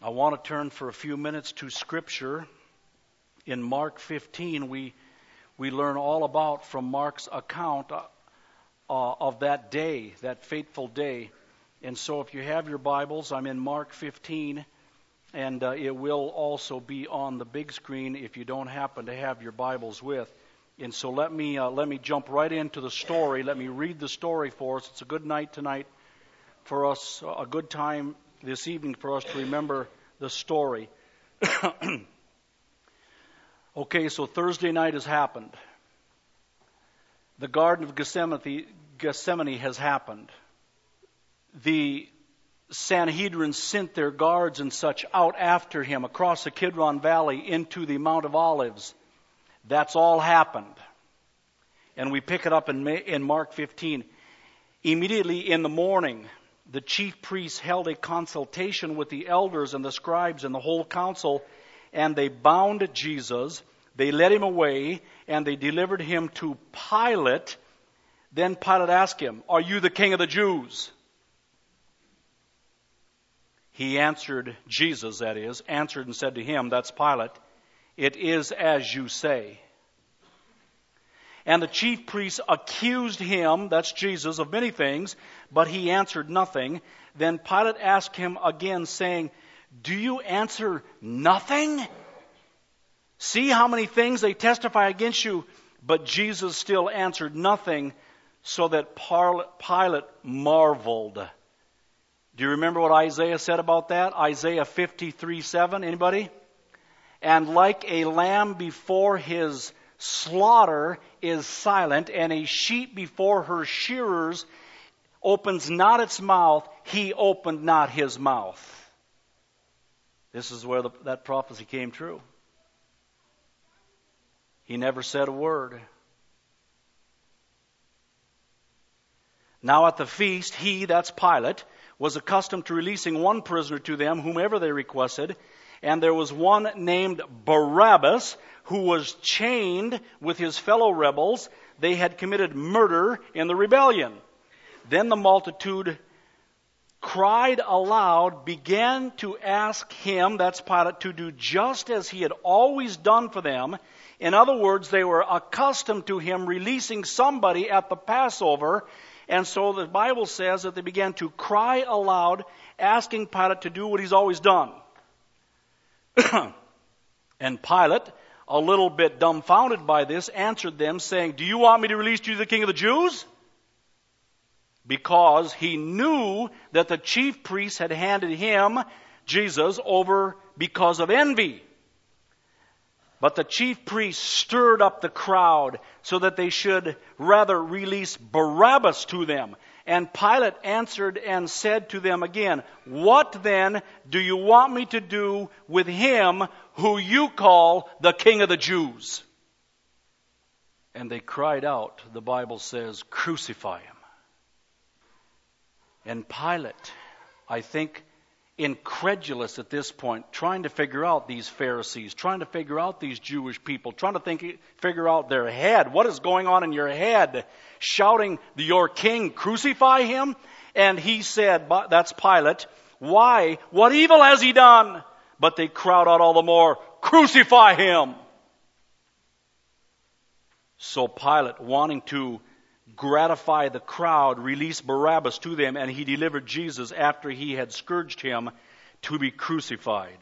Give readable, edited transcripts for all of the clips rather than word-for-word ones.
I want to turn for a few minutes to Scripture. In Mark 15, we learn all about from Mark's account of that day, that fateful day. And so if you have your Bibles, I'm in Mark 15, and it will also be on the big screen if you don't happen to have your Bibles with. And so let me jump right into the story. Let me read the story for us. It's a good night tonight for us, a good time this evening for us to remember the story. Okay, so Thursday night has happened. The Garden of Gethsemane has happened. The Sanhedrin sent their guards and such out after him across the Kidron Valley into the Mount of Olives. That's all happened. And we pick it up in Mark 15. Immediately in the morning, the chief priests held a consultation with the elders and the scribes and the whole council, and they bound Jesus. They led him away, and they delivered him to Pilate. Then Pilate asked him, "Are you the king of the Jews?" He answered, Jesus that is, answered and said to him, that's Pilate, "It is as you say." And the chief priests accused him, that's Jesus, of many things, but he answered nothing. Then Pilate asked him again, saying, "Do you answer nothing? See how many things they testify against you." But Jesus still answered nothing, so that Pilate marveled. Do you remember what Isaiah said about that? Isaiah 53:7, anybody? "And like a lamb before his slaughter is silent, and a sheep before her shearers opens not its mouth, he opened not his mouth." This is where that prophecy came true. He never said a word. Now at the feast, he, that's Pilate, was accustomed to releasing one prisoner to them, whomever they requested. And there was one named Barabbas, who was chained with his fellow rebels. They had committed murder in the rebellion. Then the multitude cried aloud, began to ask him, that's Pilate, to do just as he had always done for them. In other words, they were accustomed to him releasing somebody at the Passover. And so the Bible says that they began to cry aloud, asking Pilate to do what he's always done. And Pilate, a little bit dumbfounded by this, answered them, saying, "Do you want me to release you to the king of the Jews?" Because he knew that the chief priests had handed him, Jesus, over because of envy. But the chief priests stirred up the crowd so that they should rather release Barabbas to them. And Pilate answered and said to them again, "What then do you want me to do with him who you call the King of the Jews?" And they cried out, the Bible says, "Crucify him." And Pilate, I think, incredulous at this point, trying to figure out these Pharisees, trying to figure out these Jewish people, trying to figure out their head. What is going on in your head? Shouting, "Your king, crucify him?" And he said, that's Pilate, "Why? What evil has he done?" But they crowd out all the more, "Crucify him!" So Pilate, wanting to gratify the crowd, released Barabbas to them, and he delivered Jesus after he had scourged him to be crucified.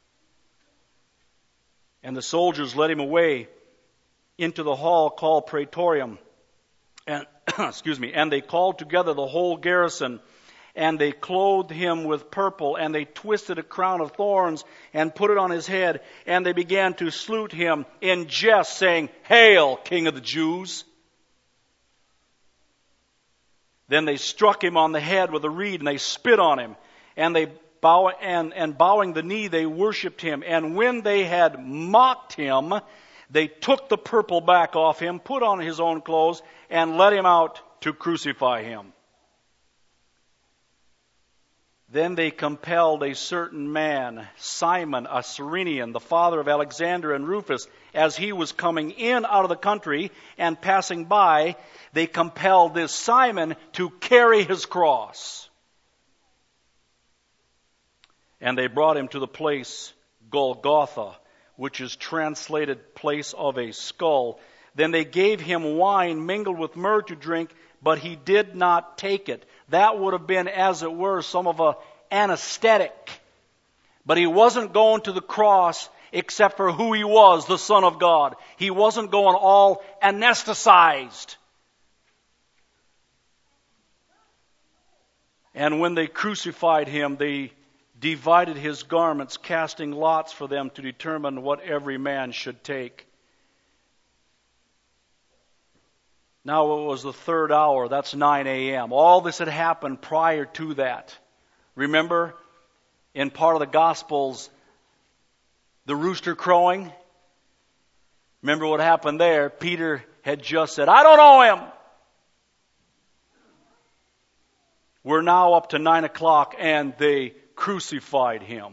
And the soldiers led him away into the hall called Praetorium, and and they called together the whole garrison, and they clothed him with purple, and they twisted a crown of thorns and put it on his head, and they began to salute him in jest, saying, "Hail, King of the Jews!" Then they struck him on the head with a reed, and they spit on him, and they bowing the knee, they worshipped him. And when they had mocked him, they took the purple back off him, put on his own clothes, and led him out to crucify him. Then they compelled a certain man, Simon, a Cyrenian, the father of Alexander and Rufus, as he was coming in out of the country and passing by, they compelled this Simon to carry his cross. And they brought him to the place Golgotha, which is translated place of a skull. Then they gave him wine mingled with myrrh to drink, but he did not take it. That would have been, as it were, some of a anesthetic. But he wasn't going to the cross except for who he was, the Son of God. He wasn't going all anesthetized. And when they crucified him, they divided his garments, casting lots for them to determine what every man should take. Now it was the third hour, that's 9 a.m. All this had happened prior to that. Remember, in part of the Gospels, the rooster crowing? Remember what happened there? Peter had just said, I don't know him. We're now up to 9 o'clock and they crucified him.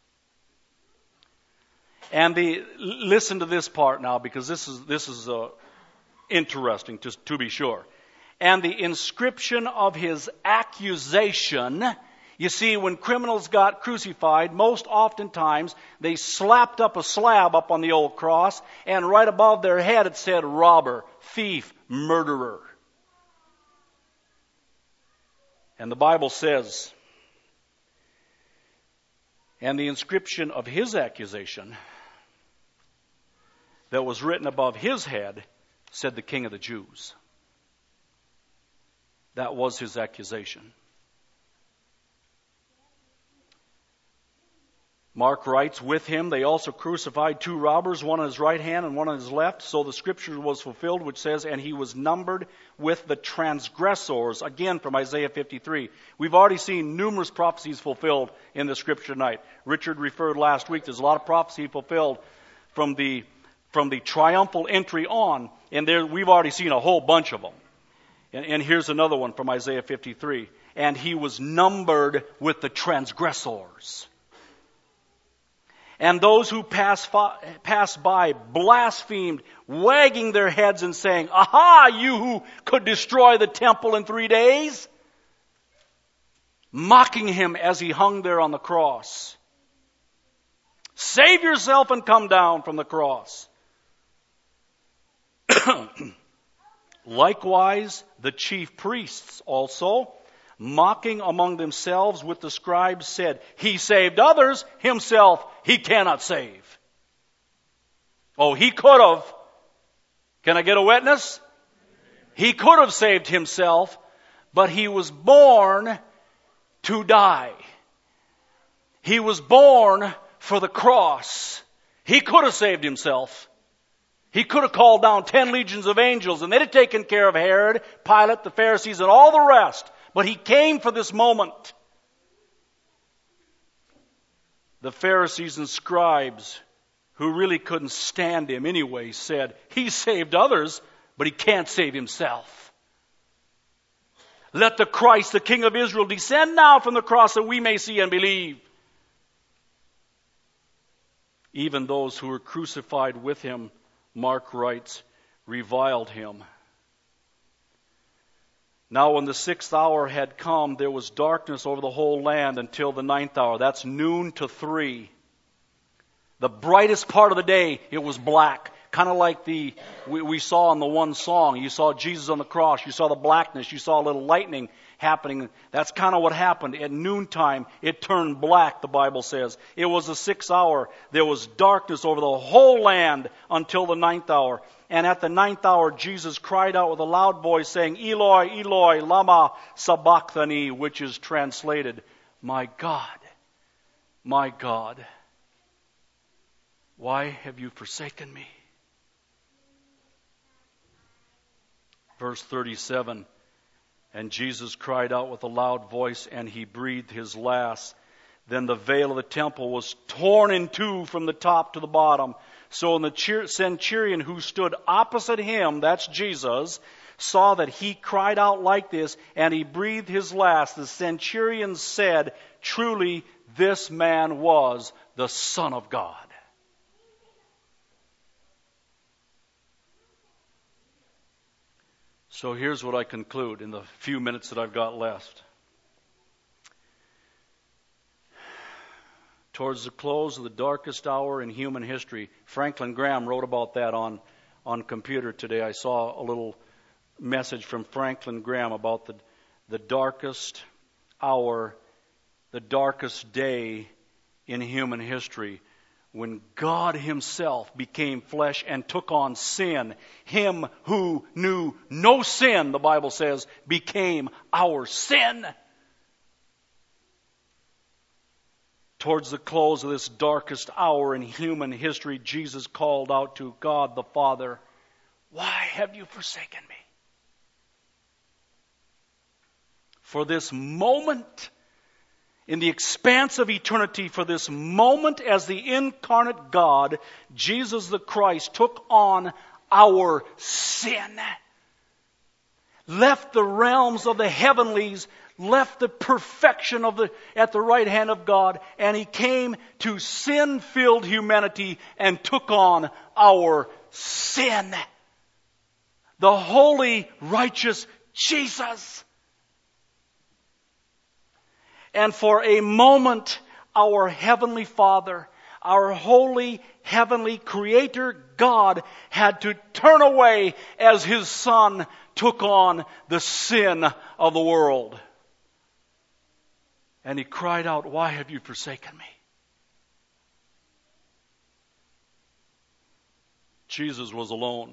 And listen to this part now, because this is interesting to be sure. And the inscription of his accusation. You see, when criminals got crucified, most oftentimes they slapped up a slab up on the old cross, and right above their head it said robber, thief, murderer. And the Bible says, and the inscription of his accusation that was written above his head said the King of the Jews. That was his accusation. Mark writes, with him they also crucified two robbers, one on his right hand and one on his left. So the scripture was fulfilled, which says, and he was numbered with the transgressors. Again, from Isaiah 53. We've already seen numerous prophecies fulfilled in the scripture tonight. Richard referred last week, there's a lot of prophecy fulfilled from the triumphal entry on. And there we've already seen a whole bunch of them. And here's another one from Isaiah 53. And he was numbered with the transgressors. And those who passed by blasphemed, wagging their heads and saying, aha, you who could destroy the temple in 3 days, mocking him as he hung there on the cross. Save yourself and come down from the cross. Likewise, the chief priests also, mocking among themselves with the scribes, said, he saved others, himself he cannot save. Oh, he could have. Can I get a witness? He could have saved himself, but he was born to die. He was born for the cross. He could have saved himself. He could have called down 10 legions of angels, and they'd have taken care of Herod, Pilate, the Pharisees, and all the rest. But he came for this moment. The Pharisees and scribes, who really couldn't stand him anyway, said, he saved others, but he can't save himself. Let the Christ, the King of Israel, descend now from the cross that we may see and believe. Even those who were crucified with him, Mark writes, reviled him. Now when the 6th hour had come, there was darkness over the whole land until the 9th hour. That's noon to 3. The brightest part of the day, it was black. Kind of like we saw in the one song. You saw Jesus on the cross. You saw the blackness. You saw a little lightning happening. That's kind of what happened. At noontime, it turned black, the Bible says. It was the 6th hour. There was darkness over the whole land until the 9th hour. And at the 9th hour, Jesus cried out with a loud voice, saying, Eloi, Eloi, lama sabachthani, which is translated, my God, why have you forsaken me? Verse 37, and Jesus cried out with a loud voice, and he breathed his last. Then the veil of the temple was torn in two from the top to the bottom. So when the centurion who stood opposite him, that's Jesus, saw that he cried out like this, and he breathed his last, the centurion said, truly this man was the Son of God. So here's what I conclude in the few minutes that I've got left. towards the close of the darkest hour in human history. Franklin Graham wrote about that on computer today. I saw a little message from Franklin Graham about the darkest hour, the darkest day in human history, when God Himself became flesh and took on sin. Him who knew no sin, the Bible says, became our sin. Towards the close of this darkest hour in human history, Jesus called out to God the Father, "Why have you forsaken me?" For this moment, in the expanse of eternity, for this moment as the incarnate God, Jesus the Christ took on our sin, left the realms of the heavenlies, left the perfection at the right hand of God, and He came to sin-filled humanity and took on our sin. The holy, righteous Jesus. And for a moment, our Heavenly Father, our holy, heavenly Creator God, had to turn away as His Son took on the sin of the world. And He cried out, "Why have you forsaken me?" Jesus was alone,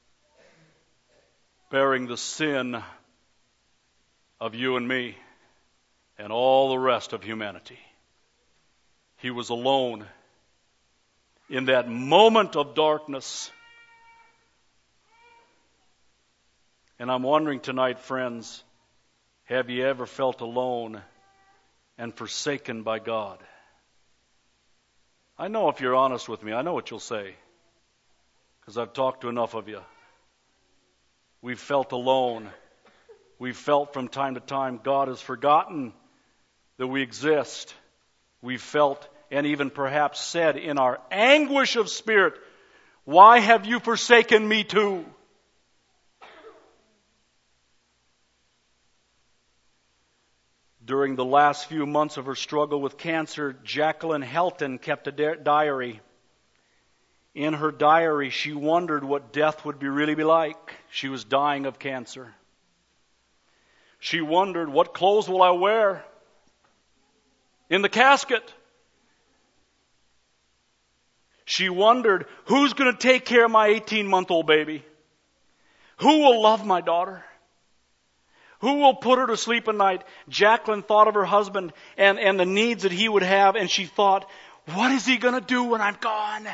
bearing the sin of you and me and all the rest of humanity. He was alone in that moment of darkness. And I'm wondering tonight, friends, have you ever felt alone and forsaken by God? I know if you're honest with me, I know what you'll say, because I've talked to enough of you. We've felt alone. We've felt from time to time God has forgotten that we exist. We've felt and even perhaps said in our anguish of spirit, "Why have you forsaken me too?" During the last few months of her struggle with cancer, Jacqueline Helton kept a diary. In her diary, she wondered what death would really be like. She was dying of cancer. She wondered, what clothes will I wear in the casket? She wondered, who's going to take care of my 18-month-old baby? Who will love my daughter? Who will put her to sleep at night? Jacqueline thought of her husband and the needs that he would have, and she thought, what is he going to do when I'm gone?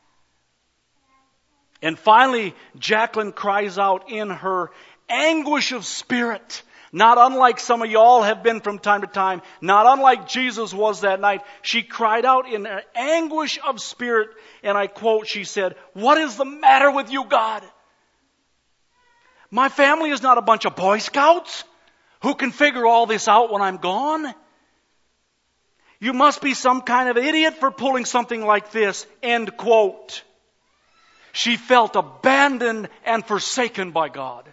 And finally, Jacqueline cries out in her anguish of spirit, not unlike some of y'all have been from time to time, not unlike Jesus was that night. She cried out in her anguish of spirit, and I quote, she said, "What is the matter with you, God? My family is not a bunch of Boy Scouts who can figure all this out when I'm gone. You must be some kind of idiot for pulling something like this." End quote. She felt abandoned and forsaken by God.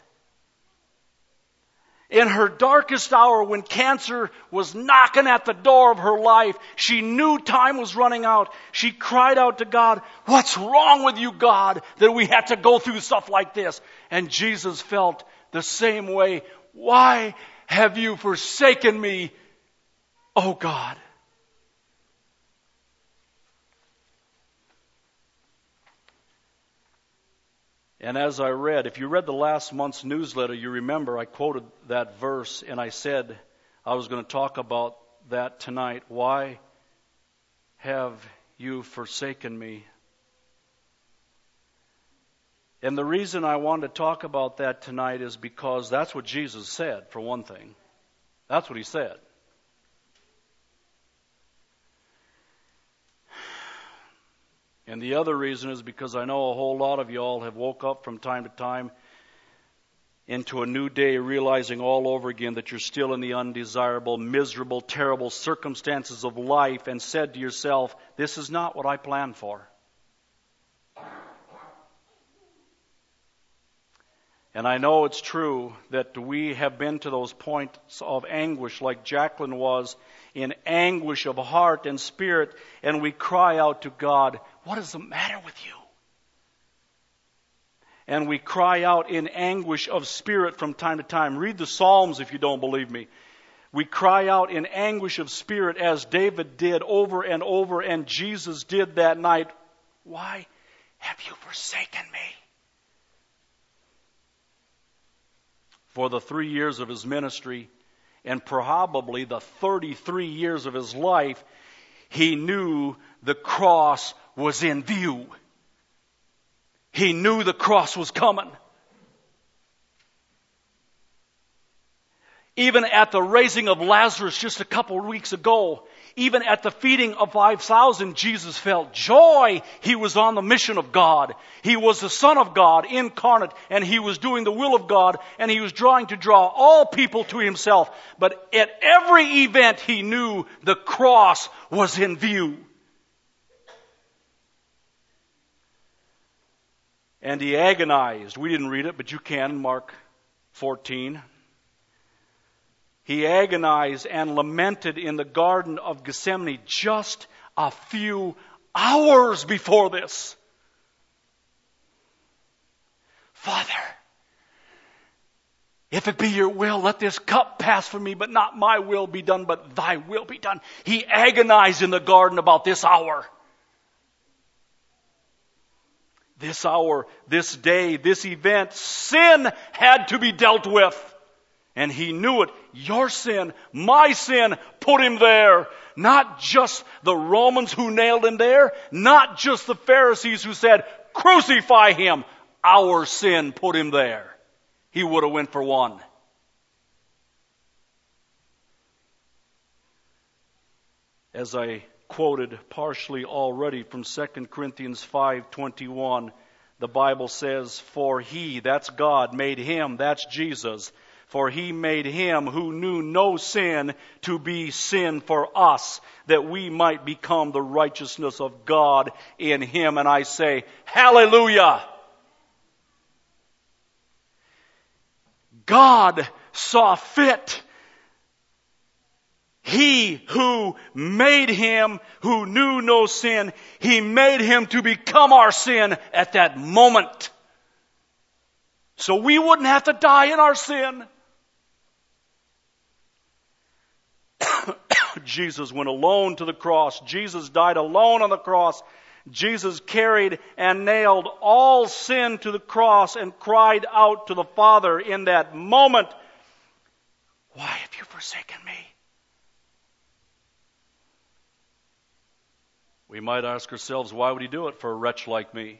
In her darkest hour, when cancer was knocking at the door of her life, she knew time was running out. She cried out to God, "What's wrong with you, God, that we had to go through stuff like this?" And Jesus felt the same way. "Why have you forsaken me, oh God?" And as I read, if you read the last month's newsletter, you remember I quoted that verse and I said I was going to talk about that tonight. Why have you forsaken me? And the reason I wanted to talk about that tonight is because that's what Jesus said, for one thing. That's what He said. And the other reason is because I know a whole lot of y'all have woke up from time to time into a new day realizing all over again that you're still in the undesirable, miserable, terrible circumstances of life and said to yourself, this is not what I planned for. And I know it's true that we have been to those points of anguish like Jacqueline was in anguish of heart and spirit, and we cry out to God, what is the matter with you? And we cry out in anguish of spirit from time to time. Read the Psalms if you don't believe me. We cry out in anguish of spirit as David did over and over, and Jesus did that night. Why have you forsaken me? For the 3 years of his ministry, and probably the 33 years of his life, he knew the cross was in view. He knew the cross was coming. Even at the raising of Lazarus just a couple of weeks ago, even at the feeding of 5,000, Jesus felt joy. He was on the mission of God. He was the Son of God incarnate, and he was doing the will of God, and he was trying to draw all people to himself. But at every event, he knew the cross was in view. And he agonized. We didn't read it, but you can in Mark 14. He agonized and lamented in the Garden of Gethsemane just a few hours before this. Father, if it be your will, let this cup pass from me, but not my will be done, but thy will be done. He agonized in the garden about this hour. This hour, this day, this event, sin had to be dealt with. And he knew it. Your sin, my sin, put him there. Not just the Romans who nailed him there. Not just the Pharisees who said, crucify him. Our sin put him there. He would have went for one. As I quoted partially already from 2 Corinthians 5:21, the Bible says, for he, that's God, made him, that's Jesus, for he made him who knew no sin to be sin for us, that we might become the righteousness of God in him. And I say, hallelujah! God saw fit. He who made him who knew no sin, he made him to become our sin at that moment. So we wouldn't have to die in our sin. Jesus went alone to the cross. Jesus died alone on the cross. Jesus carried and nailed all sin to the cross and cried out to the Father in that moment, why have you forsaken me? We might ask ourselves, why would he do it for a wretch like me?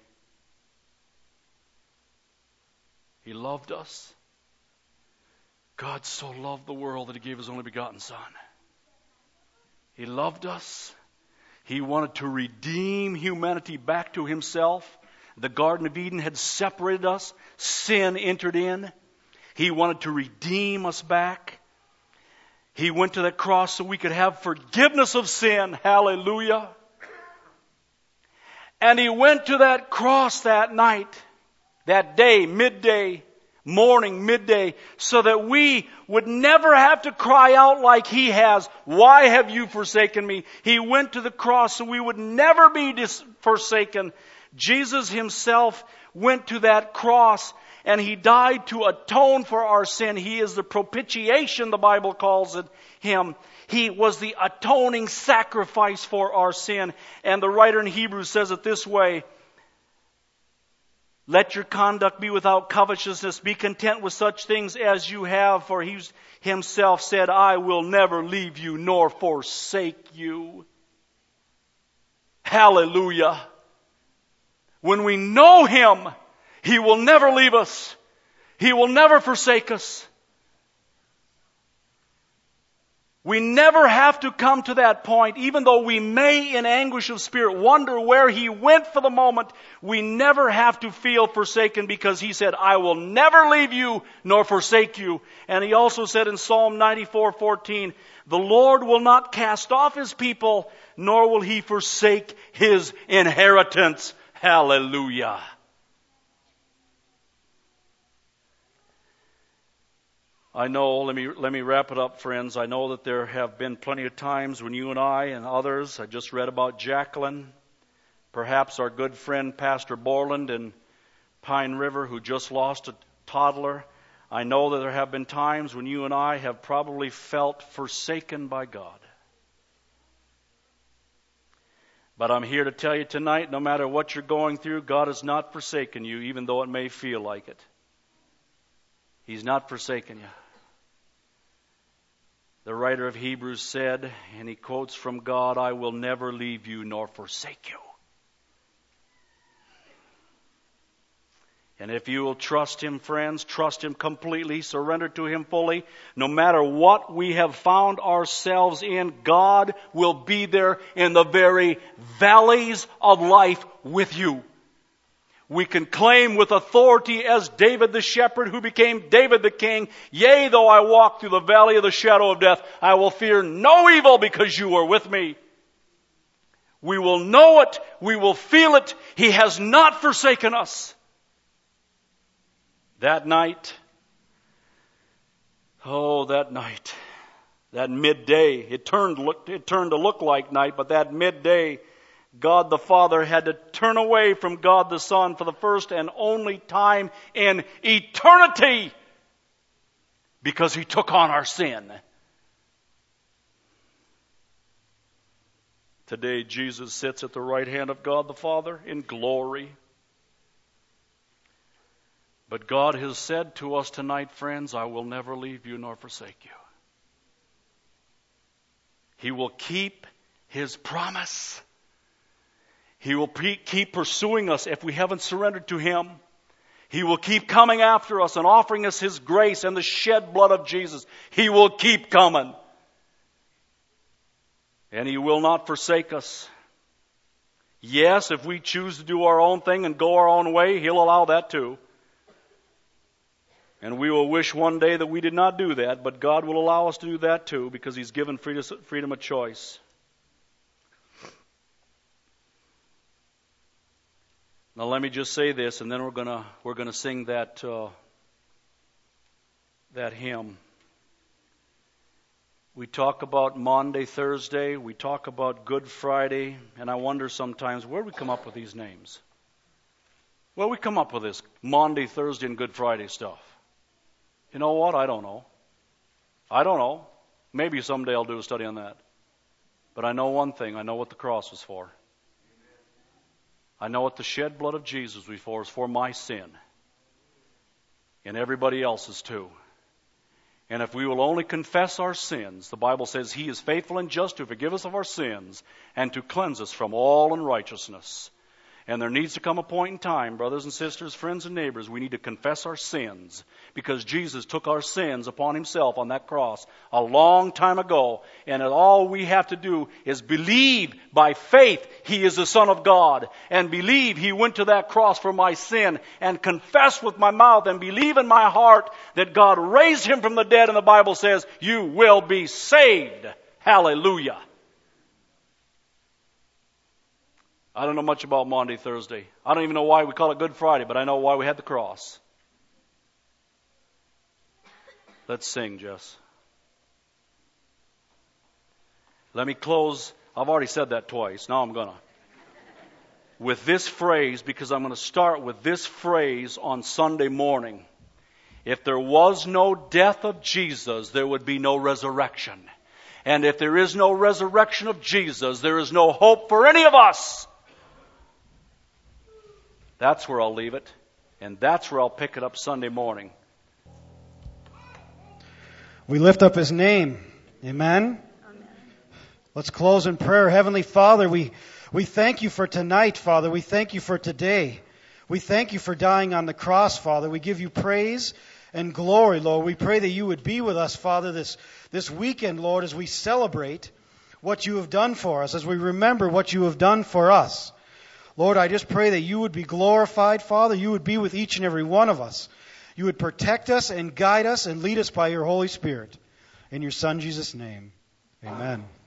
He loved us. God so loved the world that he gave his only begotten Son. He loved us. He wanted to redeem humanity back to himself. The Garden of Eden had separated us. Sin entered in. He wanted to redeem us back. He went to that cross so we could have forgiveness of sin. Hallelujah. And he went to that cross that night, that day, midday, morning, midday, so that we would never have to cry out like he has, why have you forsaken me? He went to the cross so we would never be forsaken. Jesus himself went to that cross and he died to atone for our sin. He is the propitiation, the Bible calls it, him. He was the atoning sacrifice for our sin. And the writer in Hebrews says it this way, let your conduct be without covetousness. Be content with such things as you have. For he himself said, I will never leave you nor forsake you. Hallelujah. When we know him, he will never leave us. He will never forsake us. We never have to come to that point, even though we may in anguish of spirit wonder where he went for the moment. We never have to feel forsaken because he said, I will never leave you nor forsake you. And he also said in Psalm 94:14, the Lord will not cast off his people, nor will he forsake his inheritance. Hallelujah. I know, let me wrap it up, friends. I know that there have been plenty of times when you and I and others, I just read about Jacqueline, perhaps our good friend Pastor Borland in Pine River who just lost a toddler. I know that there have been times when you and I have probably felt forsaken by God. But I'm here to tell you tonight, no matter what you're going through, God has not forsaken you, even though it may feel like it. He's not forsaken you. The writer of Hebrews said, and he quotes from God, "I will never leave you nor forsake you." And if you will trust Him, friends, trust Him completely, surrender to Him fully, no matter what we have found ourselves in, God will be there in the very valleys of life with you. We can claim with authority as David the shepherd who became David the king, "Yea, though I walk through the valley of the shadow of death, I will fear no evil because you are with me." We will know it. We will feel it. He has not forsaken us. That night, that midday, it turned to look like night, but that midday, God the Father had to turn away from God the Son for the first and only time in eternity because He took on our sin. Today, Jesus sits at the right hand of God the Father in glory. But God has said to us tonight, friends, "I will never leave you nor forsake you." He will keep His promise. He will keep pursuing us if we haven't surrendered to Him. He will keep coming after us and offering us His grace and the shed blood of Jesus. He will keep coming. And He will not forsake us. Yes, if we choose to do our own thing and go our own way, He'll allow that too. And we will wish one day that we did not do that, but God will allow us to do that too because He's given freedom of choice. Now let me just say this, and then we're gonna sing that hymn. We talk about Maundy, Thursday. We talk about Good Friday, and I wonder sometimes where we come up with these names. Where we come up with this Maundy, Thursday, and Good Friday stuff. You know what? I don't know. Maybe someday I'll do a study on that. But I know one thing. I know what the cross was for. I know what the shed blood of Jesus was for. It's for my sin. And everybody else's too. And if we will only confess our sins, the Bible says He is faithful and just to forgive us of our sins and to cleanse us from all unrighteousness. And there needs to come a point in time, brothers and sisters, friends and neighbors, we need to confess our sins because Jesus took our sins upon Himself on that cross a long time ago. And all we have to do is believe by faith He is the Son of God and believe He went to that cross for my sin and confess with my mouth and believe in my heart that God raised Him from the dead. And the Bible says, you will be saved. Hallelujah. I don't know much about Maundy, Thursday. I don't even know why we call it Good Friday, but I know why we had the cross. Let's sing, Jess. Let me close. I've already said that twice. Now I'm going to. With this phrase, because I'm going to start with this phrase on Sunday morning. If there was no death of Jesus, there would be no resurrection. And if there is no resurrection of Jesus, there is no hope for any of us. That's where I'll leave it. And that's where I'll pick it up Sunday morning. We lift up His name. Amen? Amen. Let's close in prayer. Heavenly Father, we thank You for tonight, Father. We thank You for today. We thank You for dying on the cross, Father. We give You praise and glory, Lord. We pray that You would be with us, Father, this weekend, Lord, as we celebrate what You have done for us, as we remember what You have done for us. Lord, I just pray that You would be glorified, Father. You would be with each and every one of us. You would protect us and guide us and lead us by Your Holy Spirit. In Your Son, Jesus' name, amen.